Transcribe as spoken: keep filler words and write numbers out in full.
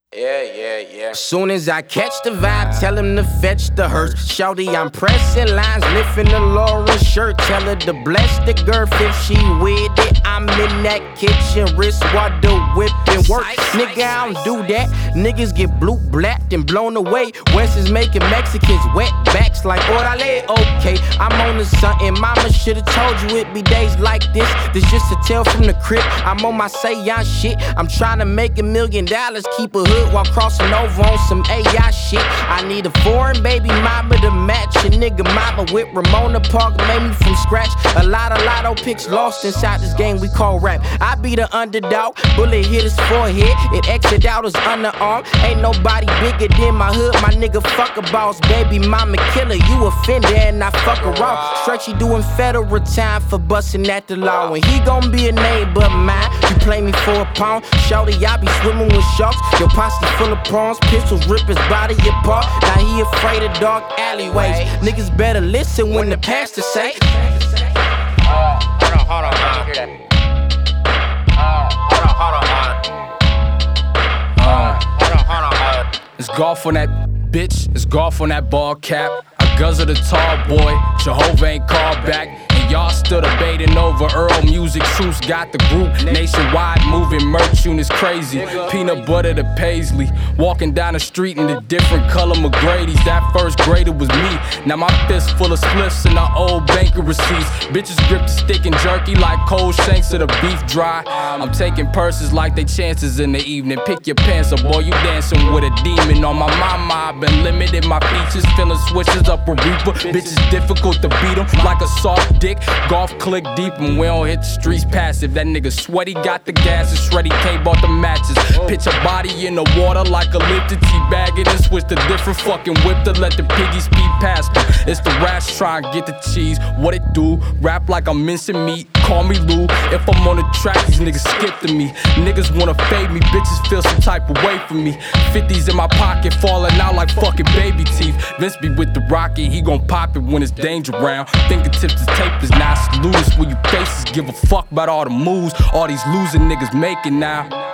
Yeah, yeah, yeah. Soon as I catch the vibe, tell him to fetch the hearse. Shawty, I'm pressing lines, lifting the Lauren shirt. Tell her to bless the girth if she with it. I'm in that kitchen, wrist water whipping work. Nigga, I don't do that. Niggas get blue, blacked and blown away. West is making Mexicans wet backs like orale. Okay, I'm on to something. Mama should've told you it be days like this. This just a tale from the crib. I'm on my seance shit. I'm trying to make a million dollars, keep a hood while crossing over on some A I shit. I need a foreign baby mama to match a nigga mama with Ramona Park, made me from scratch. A lot of lotto picks lost inside this game we call rap. I be the underdog, bullet hit his forehead, it exit out his underarm. Ain't nobody bigger than my hood, my nigga fuck a boss. Baby mama killer, you offended and I fuck her off. Stretchy doing federal time for busting at the law, and he gon' be a neighbor of mine. You play me for a pound, shawty, I be swimming with sharks. Your posse full of prawns, pistols rip his body apart. Now he afraid of dark alleyways. Niggas better listen when the pastor say. Uh, hold on, hold on, man. Uh, hold on, hold on, man. Uh, hold on, hold on, man. It's golf on that bitch, it's golf on that ball cap. I guzzle the tall boy, Jehovah ain't called back. Y'all still debating over Earl music. Truce got the group nationwide moving. Merch units crazy. Peanut butter to Paisley. Walking down the street in a different color McGrady's. That first grader was me. Now my fist full of spliffs and our old banker receipts. Bitches grip the stick and jerky like cold shanks of the beef dry. I'm taking purses like they chances in the evening. Pick your pants up, boy, you dancing with a demon. On my mama, I've been limited my features. Feeling switches up a reaper. Bitches difficult to beat them like a soft dick. Golf click deep and we don't hit the streets passive. That nigga sweaty got the gas and Shreddy K bought the matches. Pitch a body in the water like a lifted teabagging and switch to different fucking whip to let the piggy speed past them. It's the rash try and get the cheese. What it do? Rap like I'm mincing meat. Call me Lou. If I'm on the track, these niggas skip to me. Niggas wanna fade me, bitches feel some type of way from me. fifties in my pocket, falling out like fucking baby teeth. Vince be with the rocket, he gon' pop it when it's danger round. Fingertips to tape is not salutes when you faces give a fuck about all the moves all these losing niggas making now.